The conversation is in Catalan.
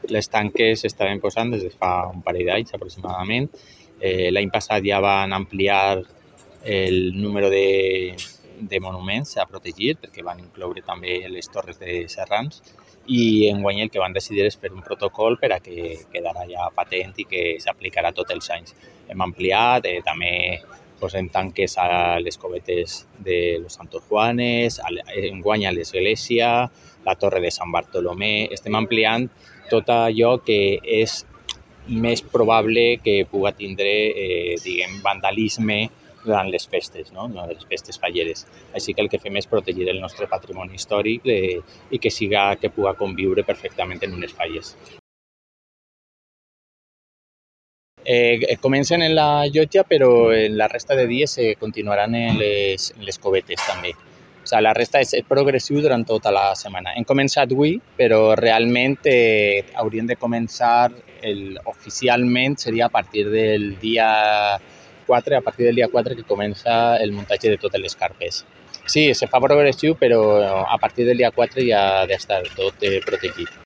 Les tanques s'estaven posant des de fa un parell d'anys aproximadament. L'any passat ja van ampliar el número de monuments a protegir, perquè van incloure també les torres de Serrans, i enguany el que van decidir és fer un protocol per a que quedarà ja patent i que s'aplicarà tots els anys. Hem ampliat, també posem tanques a les covetes de los Santos Juanes, enguany a l'església, la torre de Sant Bartolomé. Estem ampliant tot allò que és més probable que puga tindre, vandalisme durant les festes, no? Les festes falleres. Així que el que fem és protegir el nostre patrimoni històric i que puga conviure perfectament en unes falles. Comencen en la llotja, però en la resta de dies continuaran en les covetes també. O sigui, la resta és progressiu durant tota la setmana. Hem començat avui, però realment hauríem de començar oficialment seria a partir del dia 4, que comença el muntatge de totes les carpes. Sí, se fa progressiu, però a partir del dia 4 ja ha d'estar tot protegit.